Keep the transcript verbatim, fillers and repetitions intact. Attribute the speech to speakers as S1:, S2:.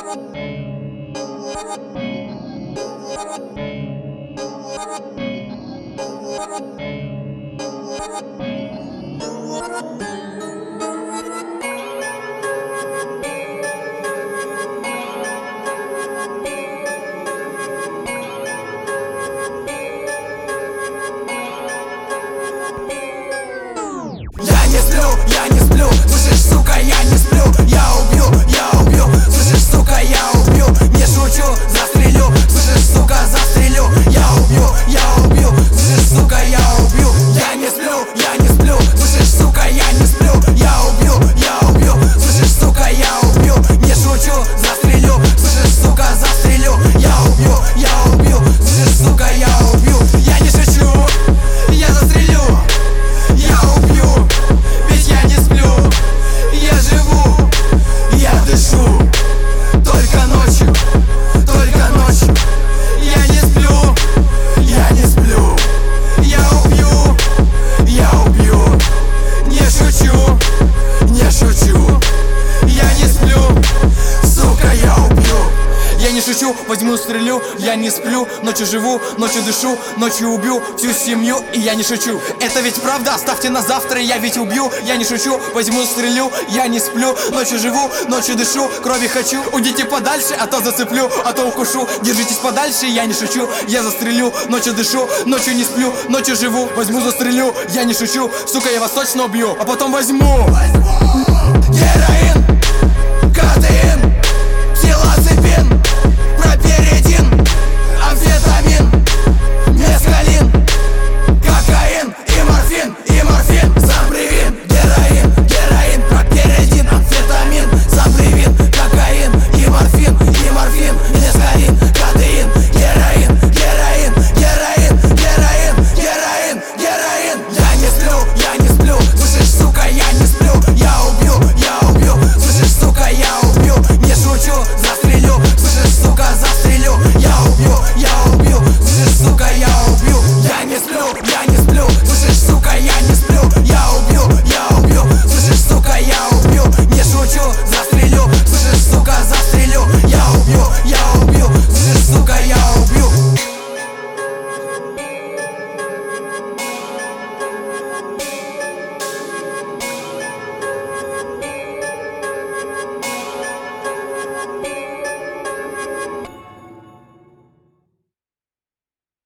S1: Я не сплю, я не сплю, слышишь, сука, я не сплю. Я убью, я убью, слышишь, сука, я убью. Не шучу, застрелю, слышишь, сука, застрелю. Я убью, я убью, слышишь, сука, я убью. Я не сплю, я не сплю, слышишь, сука, я не сплю. Я убью, я убью, слышишь, сука, я убью. Не шучу, застрелю, слышишь, сука, застрелю. Я убью, я убью, слышишь, сука, я убью. Я не шучу, я застрелю. Я убью, ведь я не сплю, я живу, я дышу. Только ночью, только ночью. Я не сплю, я не сплю. Я убью, я убью. Не шучу, не шучу. Я не сплю, сука, я убью. Я не шучу, возьму, стрелю. Я не сплю, ночью живу, ночью дышу. Ночью убью всю семью, и я не шучу. Это ведь правда, оставьте на завтра, я ведь убью. Я не шучу, возьму, стрелю. Я не сплю, ночью живу, ночью дышу. Крови хочу, уйдите подальше, а то зацеплю, а то укушу. Держитесь подальше, я не шучу. Я застрелю, ночью дышу, ночью не сплю. Ночью живу, возьму, застрелю. Я не шучу, сука, я вас точно убью. А потом возьму героин.